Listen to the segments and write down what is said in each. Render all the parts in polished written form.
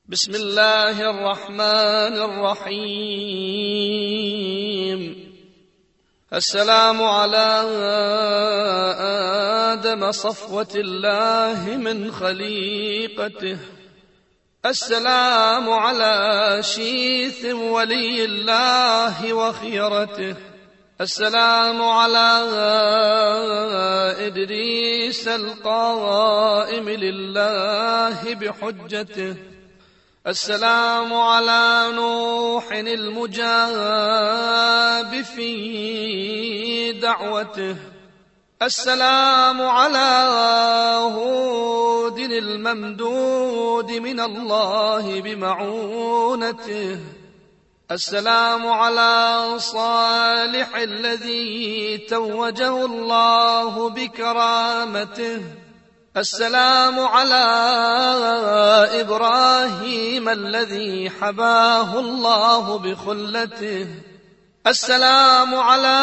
بسم الله الرحمن الرحيم. السلام على آدم صفوة الله من خليقته، السلام على شيث ولي الله وخيرته، السلام على إدريس القائم لله بحجته، السلام على نوح المجاب في دعوته، السلام على هود الممدود من الله بمعونته، السلام على صالح الذي توجه الله بكرامته، السلام على إبراهيم الذي حباه الله بخلته، السلام على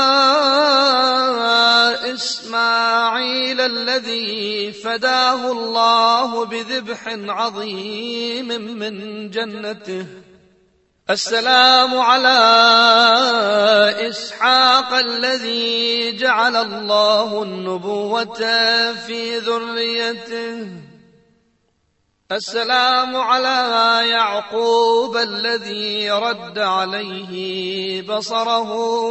إسماعيل الذي فداه الله بذبح عظيم من جنته، السلام على إسحاق الذي جعل الله النبوة في ذريته، السلام على يعقوب الذي رد عليه بصره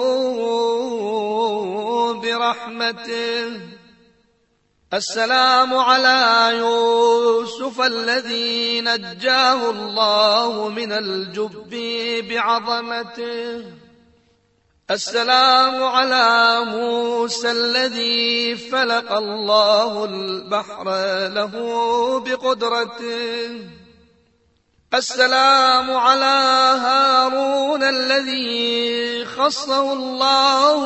برحمته، السلام على يوسف الذي نجاه الله من الجب بعظمته، السلام على موسى الذي فلق الله البحر له بقدرته، السلام على هارون الذي خصه الله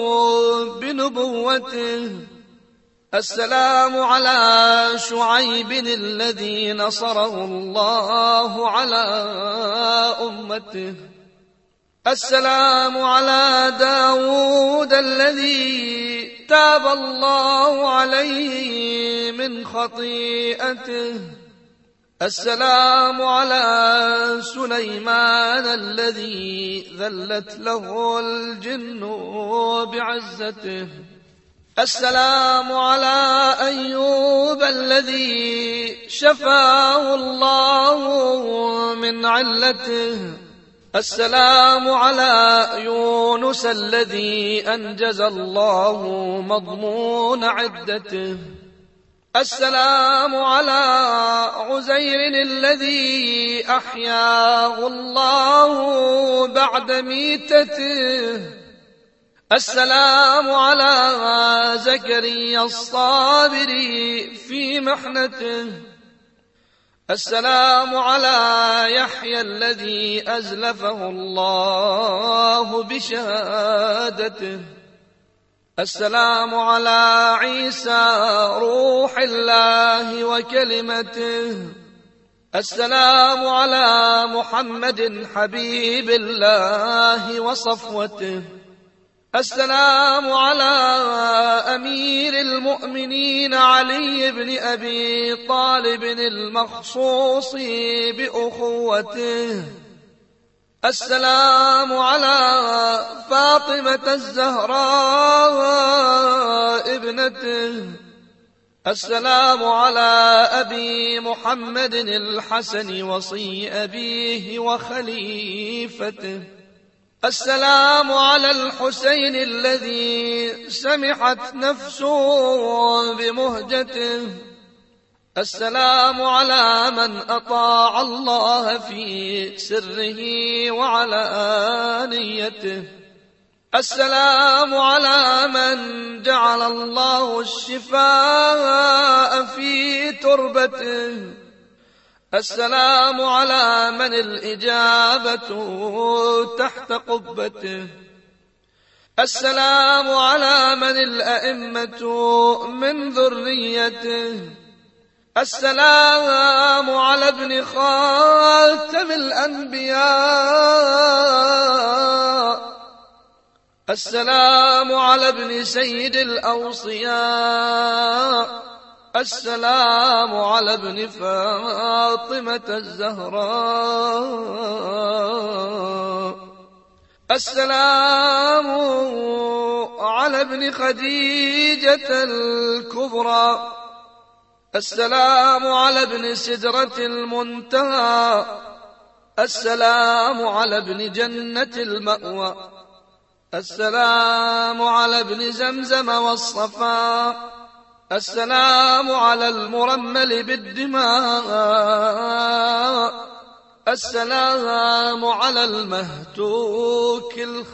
بنبوته، السلام على شعيب الذي نصره الله على أمته، السلام على داود الذي تاب الله عليه من خطيئته، السلام على سليمان الذي ذلت له الجن بعزته، السلام على أيوب الذي شفاه الله من علته، السلام على يونس الذي أنجز الله مضمون عدته، السلام على عزير الذي أحياه الله بعد ميتته، السلام على زكريا الصابر في محنته، السلام على يحيى الذي أزلفه الله بشهادته، السلام على عيسى روح الله وكلمته، السلام على محمد حبيب الله وصفوته، السلام على أمير المؤمنين علي بن أبي طالب المخصوص بأخوته، السلام على فاطمة الزهراء ابنته، السلام على أبي محمد الحسن وصي أبيه وخليفته، السلام على الحسين الذي سمحت نفسه بمهجته، السلام على من أطاع الله في سره وعلانيته، السلام على من جعل الله الشفاء في تربته، السلام على من الإجابة تحت قبته، السلام على من الأئمة من ذريته، السلام على ابن خاتم الأنبياء، السلام على ابن سيد الأوصياء، السلام على ابن فاطمة الزهراء. السلام على ابن خديجة الكبرى. السلام على ابن سدرة المنتهى. السلام على ابن جنة المأوى. السلام على ابن زمزم والصفا. السلام على المرمل بالدماء. السلام على المهتوك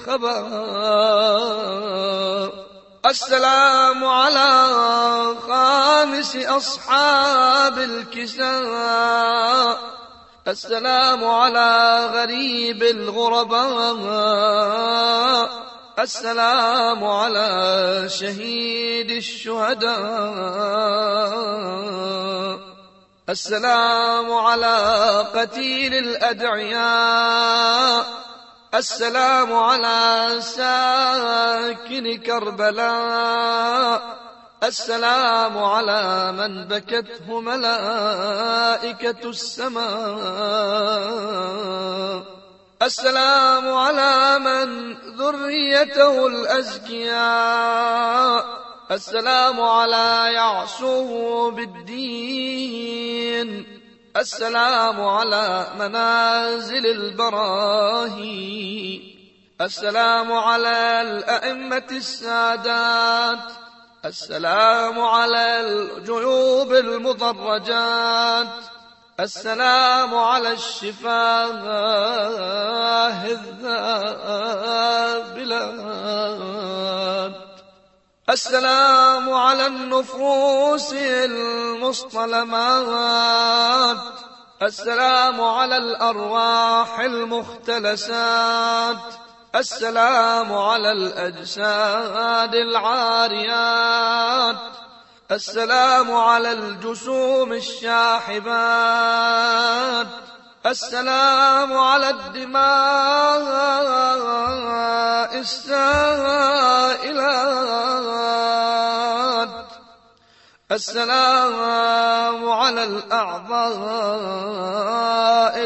الخباء. السلام على خامس أصحاب الكساء. السلام على غريب الغرباء. السلام على شهيد الشهداء. السلام على قتيل الأدعياء. السلام على ساكن كربلاء. السلام على من بكته ملائكة السماء. السلام على من ذريته الأزكياء. السلام على يعصوب الدين. السلام على منازل البراهي. السلام على الأئمة السادات. السلام على الجيوب المضرجات. السلام على الشفاه الذابلات. السلام على النفوس المصطلمات. السلام على الأرواح المختلسات. السلام على الأجساد العاريات. السلام على الجسوم الشاحبات. السلام على الدماء السائلات. السلام على الأعضاء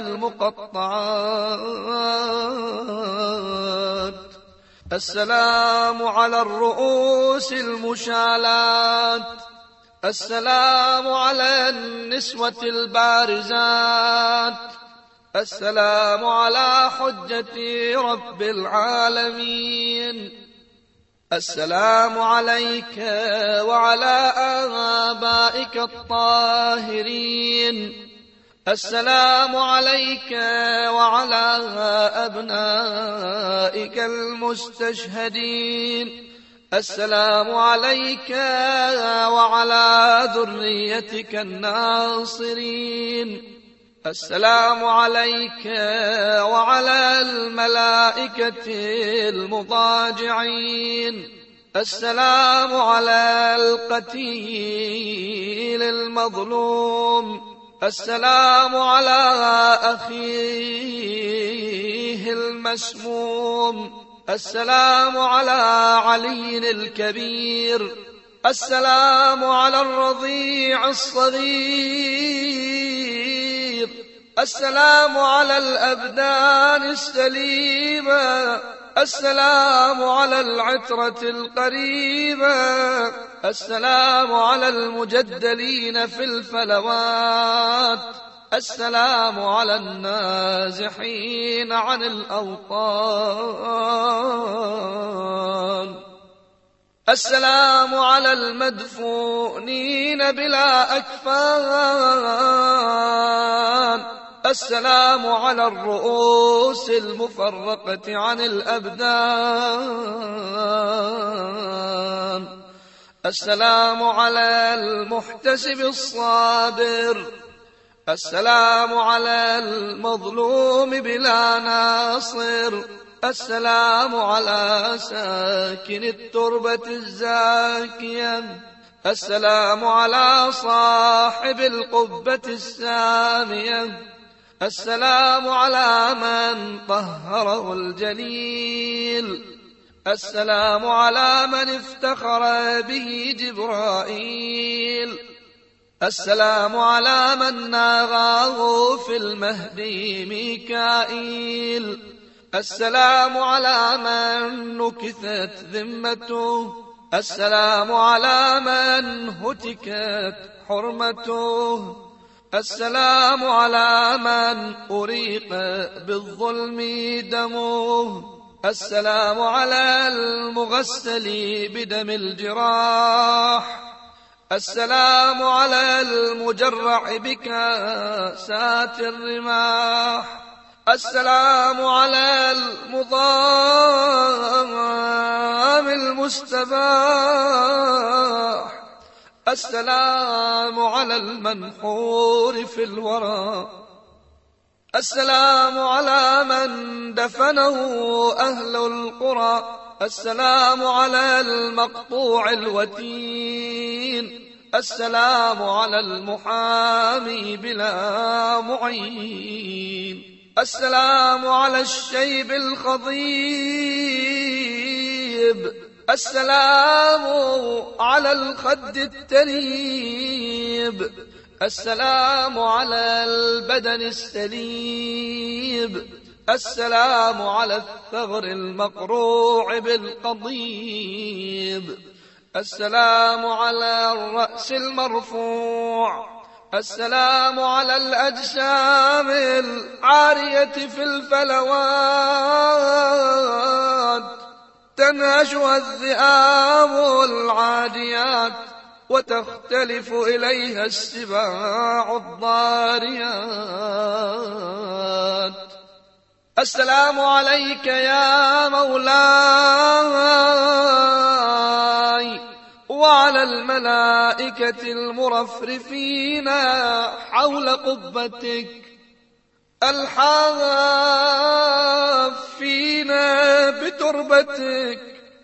المقطعات. السلام على الرؤوس المشالات. السلام على النسوة البارزات. السلام على حجة رب العالمين. السلام عليك وعلى آبائك الطاهرين. السلام عليك وعلى أبنائك المستشهدين. السلام عليك وعلى ذريتك الناصرين. السلام عليك وعلى الملائكة المضاجعين. السلام على القتيل المظلوم. السلام على أخيه المسموم. السلام على علي الكبير. السلام على الرضيع الصغير. السلام على الأبدان السليمة. السلام على العترة القريبة. السلام على المجدلين في الفلوات. السلام على النازحين عن الأوطان. السلام على المدفونين بلا أكفان. السلام على الرؤوس المفرقة عن الأبدان. السلام على المحتسب الصابر. السلام على المظلوم بلا ناصر. السلام على ساكن التربة الزاكية. السلام على صاحب القبة السامية. السلام على من طهره الجليل. السلام على من افتخر به جبرائيل. السلام على من ناغاه في المهد ميكائيل. السلام على من نكثت ذمته. السلام على من هتكت حرمته. السلام على من أريق بالظلم دمه. السلام على المغسل بدم الجراح. السلام على المجرع بكاسات الرماح. السلام على المضام المستباح. السلام على المنحور في الورى. السلام على من دفنه أهل القرى. السلام على المقطوع الوتين. السلام على المحامي بلا معين. السلام على الشيب الخضيب. السلام على الخد التريب. السلام على البدن السليب. السلام على الثغر المقروع بالقضيب. السلام على الرأس المرفوع. السلام على الأجسام العارية في الفلوات تنهشها الذئاب العاديات وتختلف إليها السباع الضاريات. السلام عليك يا مولاي وعلى الملائكة المرفرفين حول قبتك الحافين بتربتك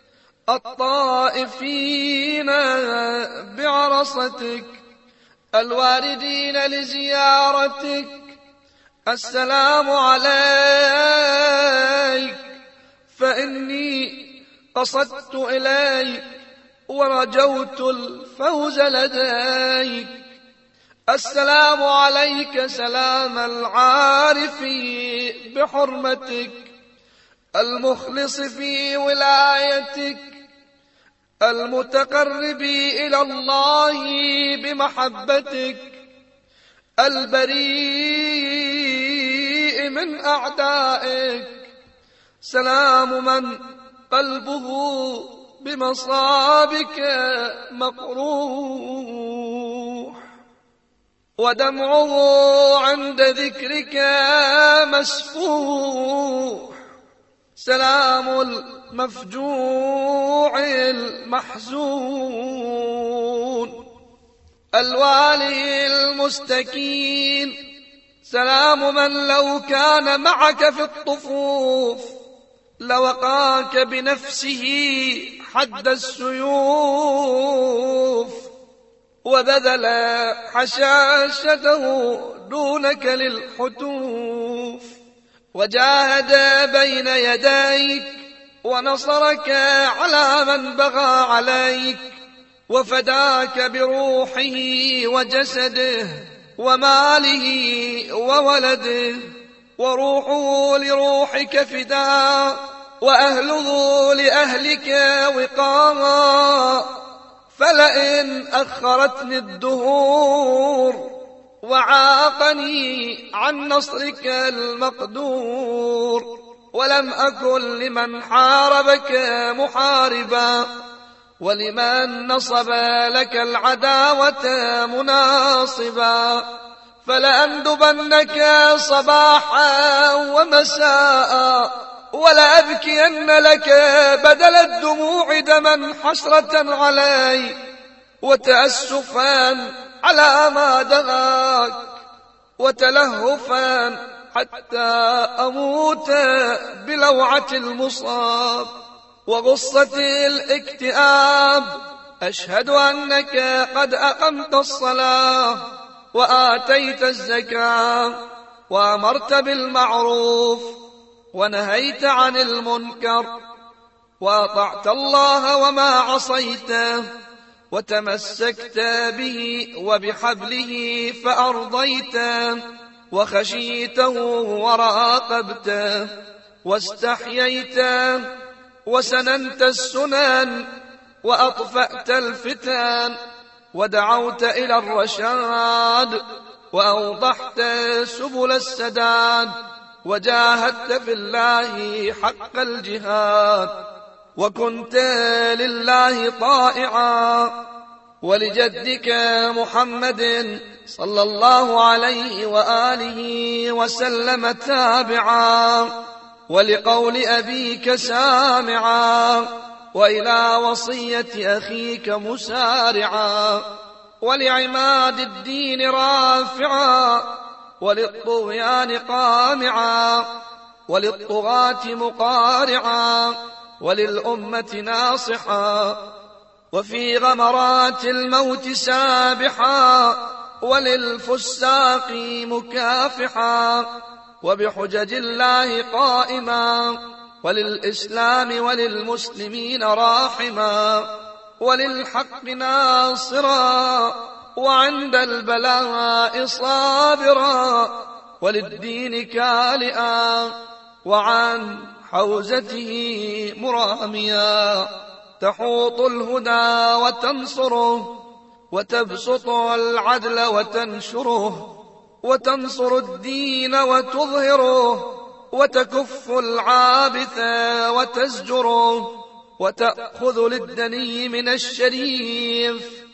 الطائفين بعرصتك الواردين لزيارتك. السلام عليك فإني قصدت إليك ورجوت الفوز لديك. السلام عليك سلام العارف بحرمتك المخلص في ولايتك المتقرب إلى الله بمحبتك البريء من أعدائك. سلام من قلبه بمصابك مقروح ودمعه عند ذكرك مسفوح. سلام المفجوع المحزون الوالي المستكين. سلام من لو كان معك في الطفوف لوقاك بنفسه حد السيوف وبذل حشاشته دونك للحتوف وجاهد بين يديك ونصرك على من بغى عليك وفداك بروحه وجسده وماله وولده وروحه لروحك فداء وأهله لأهلك وقاما. فلئن أخرتني الدهور وعاقني عن نصرك المقدور ولم أكن لمن حاربك محاربا ولمن نصب لك العداوة مناصبا فلأندبنك صباحا ومساء ولأبكين لك بدل الدموع دما حسرة علي وتأسفا على ما دغاك وتلهفا حتى أموت بلوعة المصاب وغصة الاكتئاب. أشهد أنك قد أقمت الصلاة وآتيت الزكاة وأمرت بالمعروف ونهيت عن المنكر وأطعت الله وما عصيته وتمسكت به وبحبله فأرضيته، وخشيته وراقبته، واستحييته، وسننت السنن، وأطفأت الفتن، ودعوت إلى الرشاد، وأوضحت سبل السداد، وجاهدت في الله حق الجهاد، وكنت لله طائعا ولجدك محمد صلى الله عليه وآله وسلم تابعا، ولقول أبيك سامعا، وإلى وصية أخيك مسارعا، ولعماد الدين رافعا، وللطغيان قامعا، وللطغاة مقارعا، وللأمة ناصحا، وفي غمرات الموت سابحا، وللفساق مكافحا، وبحجج الله قائما، وللإسلام وللمسلمين راحما، وللحق ناصرا، وعند البلاء صابرا، وللدين كالئا، وعن حوزته مراميا، تحوط الهدى وتنصره، وتبسط العدل وتنشره، وتنصر الدين وتظهره، وتكف العابث وتزجره، وتأخذ للدني من الشريف،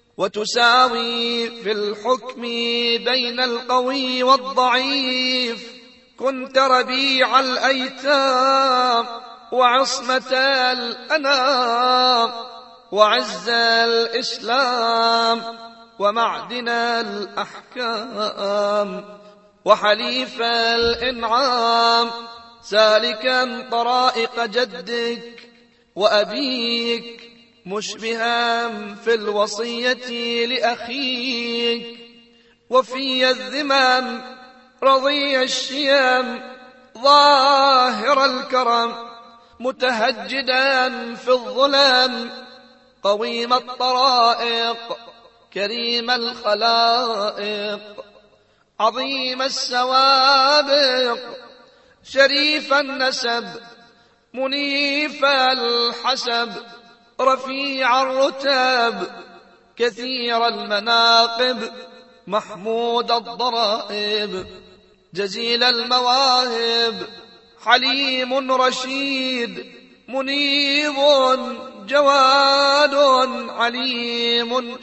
وتساوي في الحكم بين القوي والضعيف. كنت ربيع الأيتام، وعصمة الأنام، وعز الإسلام، ومعدن الأحكام، وحليف الإنعام، سالكا طرائق جدك وأبيك، مشبها في الوصية لأخيك، وفي الذمم رضي الشيم، ظاهر الكرم، متهجدا في الظلم، قويم الطرائق، كريم الخلائق، عظيم السوابق، شريف النسب، منيف الحسب، رفيع الرتب، كثير المناقب، محمود الضرائب، جزيل المواهب، حليم رشيد، منيب جواد، عليم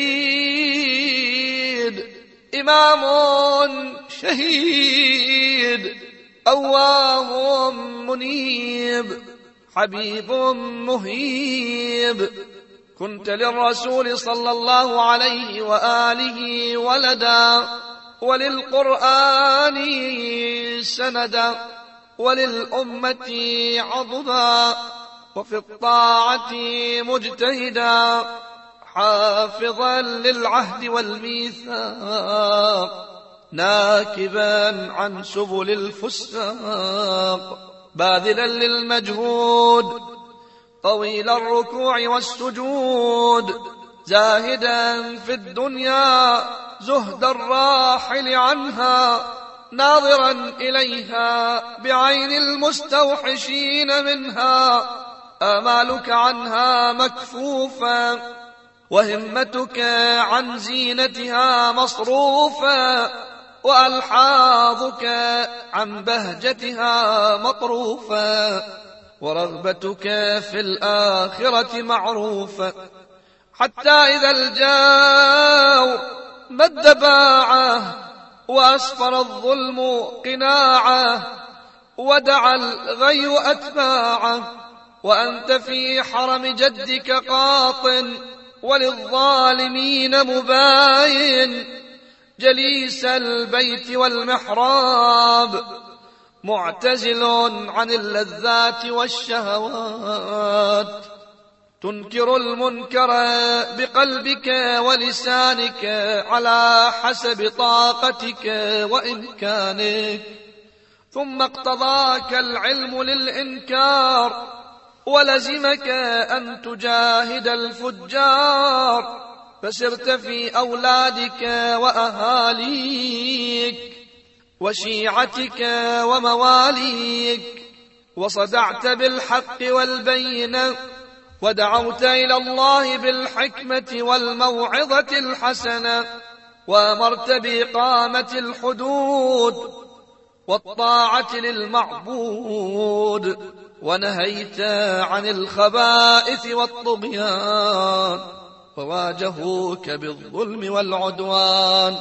شديد، إمام شهيد، أواه منيب، حبيب مهيب. كنت للرسول صلى الله عليه وآله ولدا، وللقرآن سندا، وللأمة عضدا، وفي الطاعة مجتهدا، حافظا للعهد والميثاق، ناكبا عن سبل الفساق، باذلا للمجهود، طويل الركوع والسجود، زاهدا في الدنيا زهد الراحل عنها، ناظرا إليها بعين المستوحشين منها، آمالك عنها مكفوفا، وهمتك عن زينتها مصروفا، وألحاظك عن بهجتها مطروفا، ورغبتك في الآخرة معروفة، حتى إذا الجاو مد باعه، وأسفر الظلم قناعه، ودعا الغي أتباعه، وأنت في حرم جدك قاط، وللظالمين مباين، جليس البيت والمحراب، معتزل عن اللذات والشهوات، تنكر المنكر بقلبك ولسانك على حسب طاقتك وإمكانك، ثم اقتضاك العلم للإنكار، ولزمك أن تجاهد الفجار، فسرت في أولادك وأهاليك وشيعتك ومواليك، وصدعت بالحق والبينة، ودعوت إلى الله بالحكمة والموعظة الحسنة، وأمرت بإقامة الحدود والطاعة للمعبود، ونهيت عن الخبائث والطغيان، فواجهوك بالظلم والعدوان،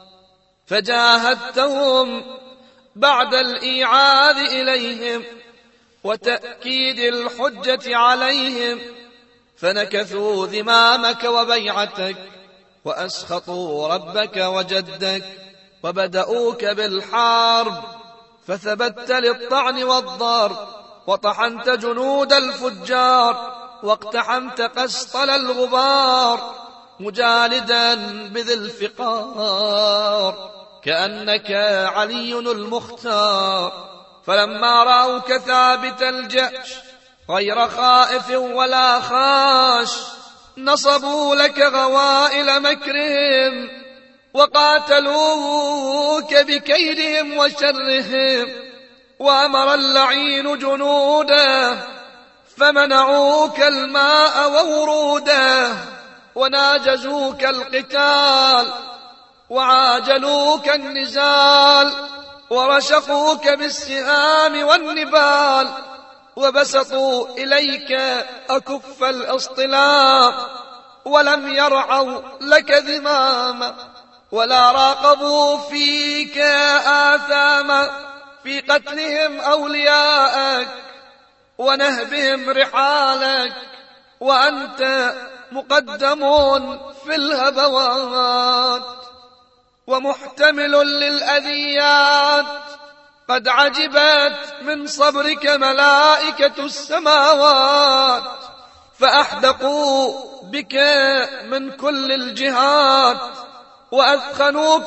فجاهدتهم بعد الإيعاذ إليهم وتأكيد الحجة عليهم، فنكثوا ذمامك وبيعتك، وأسخطوا ربك وجدك، وبدأوك بالحرب، فثبت للطعن والضرب، وطحنت جنود الفجار، واقتحمت قسطل الغبار، مجالدا بذي الفقار، كأنك علي المختار. فلما رأوك ثابت الجأش غير خائف ولا خاش، نصبوا لك غوائل مكرهم، وقاتلوك بكيدهم وشرهم، وأمر اللعين جنوده فمنعوك الماء ووروده، وناجزوك القتال وعاجلوك النزال، ورشقوك بالسهام والنبال، وبسطوا إليك أكف الاصطلاء، ولم يرعوا لك ذماما، ولا راقبوا فيك آثاما، في قتلهم أولياءك ونهبهم رحالك، وأنت مقدم في الهبوات ومحتمل للأذيات. قد عجبت من صبرك ملائكة السماوات، فأحدقوا بك من كل الجهات، وأثخنوك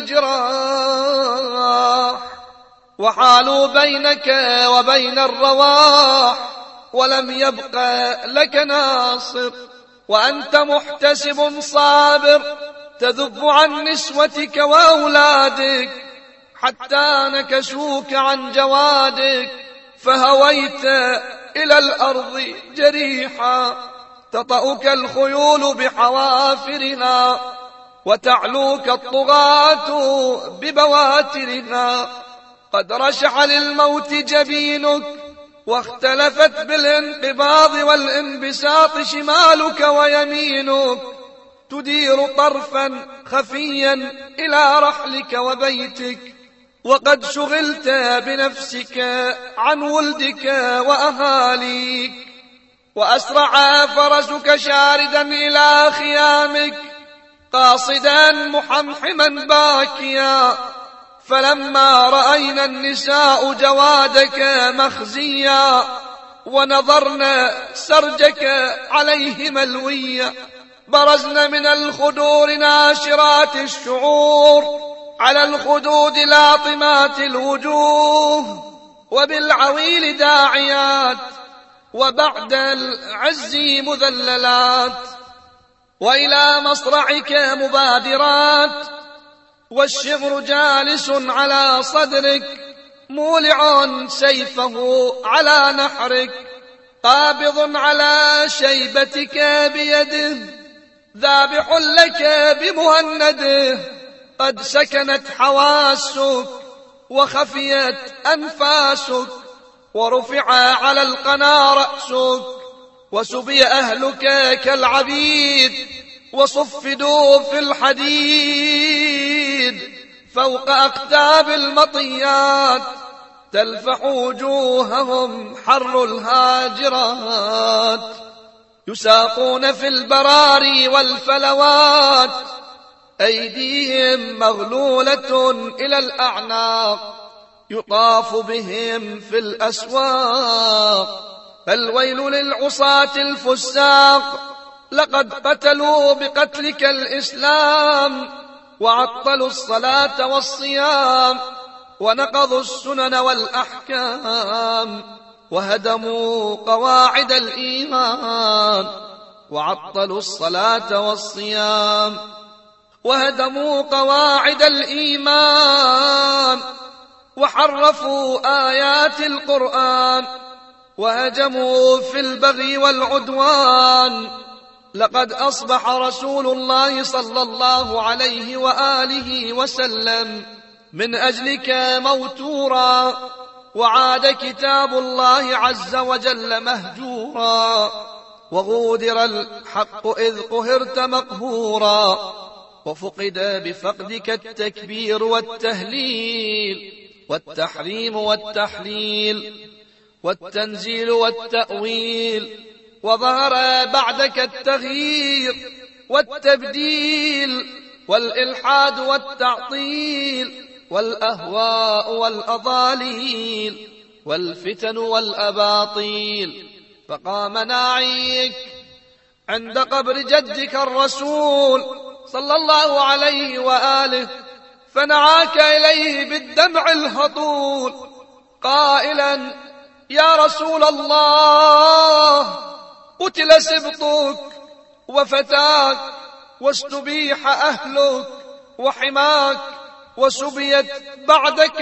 بالجراح، وحالوا بينك وبين الرواح، ولم يبق لك ناصر، وأنت محتسب صابر، تذب عن نسوتك وأولادك، حتى نكشوك عن جوادك، فهويت إلى الأرض جريحا، تطأك الخيول بحوافرها، وتعلوك الطغاة ببواترها. قد رشح للموت جبينك، واختلفت بالانقباض والانبساط شمالك ويمينك، تدير طرفا خفيا إلى رحلك وبيتك، وقد شغلت بنفسك عن ولدك وأهاليك، وأسرع فرسك شاردا إلى خيامك، قاصدا محمحما باكيا. فلما رأينا النساء جوادك مخزيا، ونظرنا سرجك عليه ملويا، برزن من الخدور ناشرات الشعور، على الخدود لاطمات الوجوه، وبالعويل داعيات، وبعد العز مذللات، وإلى مصرعك مبادرات، والشغر جالس على صدرك، مولع سيفه على نحرك، قابض على شيبتك بيده، ذابح لك بمهنده. قد سكنت حواسك وخفيت أنفاسك، ورفع على القنا رأسك، وسبي أهلك كالعبيد، وصفدوا في الحديد فوق أقتاب المطيات، تلفح وجوههم حر الهاجرات، يساقون في البراري والفلوات، أيديهم مغلولة إلى الأعناق، يطاف بهم في الأسواق. فالويل للعصاة الفساق، لقد قتلوا بقتلك الإسلام، وعطلوا الصلاة والصيام، ونقضوا السنن والأحكام. وهدموا قواعد الإيمان وعطلوا الصلاة والصيام. وهدموا قواعد الإيمان وحرفوا آيات القرآن وهجموا في البغي والعدوان. لقد أصبح رسول الله صلى الله عليه وآله وسلم من أجلك موتورا، وعاد كتاب الله عز وجل مهجورا، وغودر الحق إذ قهرت مقهورا، وفقد بفقدك التكبير والتهليل والتحريم والتحليل والتنزيل والتأويل، وظهر بعدك التغيير والتبديل والإلحاد والتعطيل والأهواء والأضاليل والفتن والأباطيل. فقام ناعيك عند قبر جدك الرسول صلى الله عليه وآله فنعاك إليه بالدمع الهطول قائلا: يا رسول الله، قتل سبطك وفتاك واستبيح أهلك وحماك وسبيت بعدك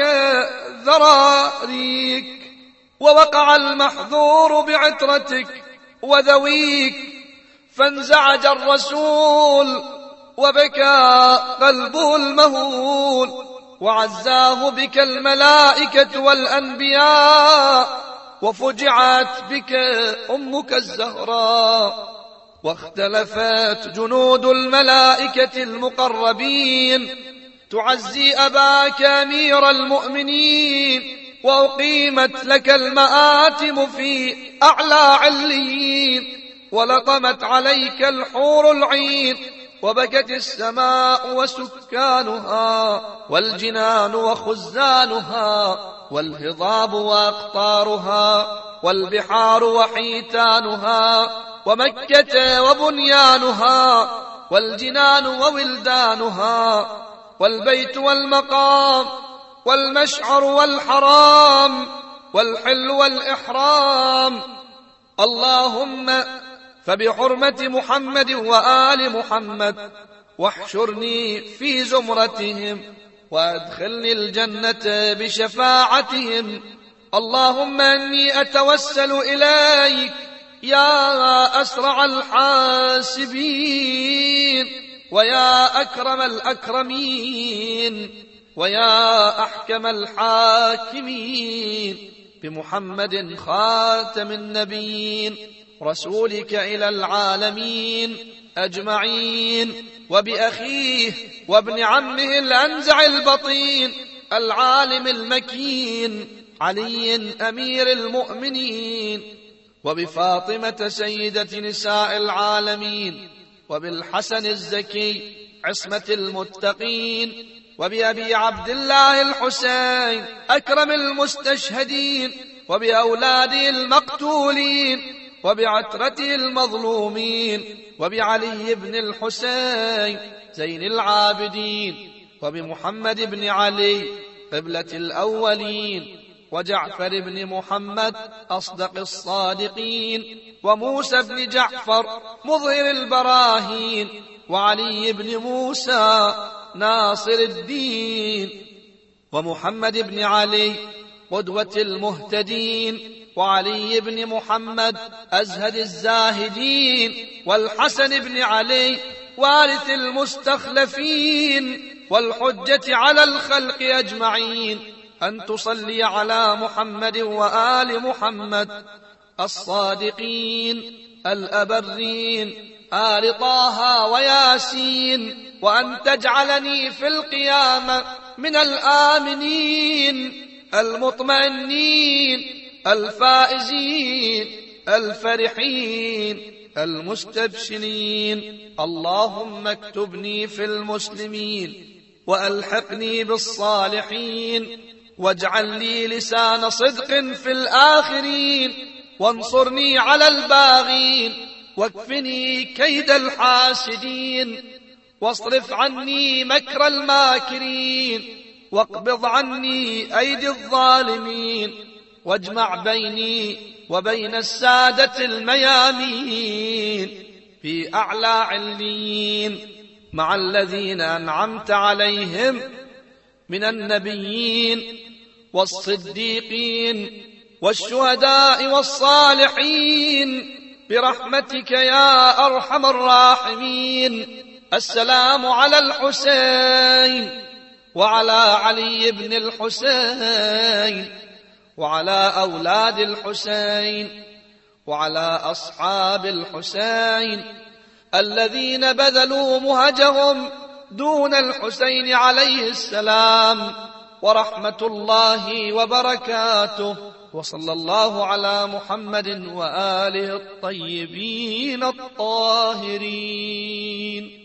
ذراريك، ووقع المحذور بعترتك وذويك، فانزعج الرسول وبكى قلبه المهول، وعزاه بك الملائكة والأنبياء، وفجعت بك أمك الزهراء، واختلفت جنود الملائكة المقربين تعزي أباك أمير المؤمنين، وأقيمت لك المآتم في أعلى عليين، ولطمت عليك الحور العين، وبكت السماء وسكانها والجنان وخزانها والهضاب وأقطارها والبحار وحيتانها ومكة وبنيانها والجنان وولدانها والبيت والمقام والمشعر والحرام والحل والإحرام. اللهم فبحرمة محمد وآل محمد واحشرني في زمرتهم وادخلني الجنة بشفاعتهم. اللهم إني أتوسل إليك يا أسرع الحاسبين ويا أكرم الأكرمين ويا أحكم الحاكمين بمحمد خاتم النبيين رسولك إلى العالمين أجمعين، وبأخيه وابن عمه الأنزع البطين العالم المكين علي أمير المؤمنين، وبفاطمة سيدة نساء العالمين، وبالحسن الزكي عصمة المتقين، وبأبي عبد الله الحسين أكرم المستشهدين، وبأولاده المقتولين، وبعترته المظلومين، وبعلي بن الحسين زين العابدين، وبمحمد بن علي قبلة الأولين، وجعفر بن محمد أصدق الصادقين، وموسى بن جعفر مظهر البراهين، وعلي بن موسى ناصر الدين، ومحمد بن علي قدوة المهتدين، وعلي بن محمد أزهد الزاهدين، والحسن بن علي وارث المستخلفين والحجة على الخلق أجمعين، أن تصلي على محمد وآل محمد الصادقين الأبرين آل طه وياسين، وأن تجعلني في القيامة من الآمنين المطمئنين الفائزين الفرحين المستبشرين. اللهم اكتبني في المسلمين وألحقني بالصالحين، واجعل لي لسان صدق في الآخرين، وانصرني على الباغين، واكفني كيد الحاسدين، واصرف عني مكر الماكرين، واقبض عني أيدي الظالمين، واجمع بيني وبين السادة الميامين في أعلى عليين مع الذين أنعمت عليهم من النبيين والصديقين والشهداء والصالحين برحمتك يا أرحم الراحمين. السلام على الحسين وعلى علي بن الحسين وعلى أولاد الحسين وعلى أصحاب الحسين الذين بذلوا مهجهم دون الحسين عليه السلام، ورحمة الله وبركاته. وصلى الله على محمد وآله الطيبين الطاهرين.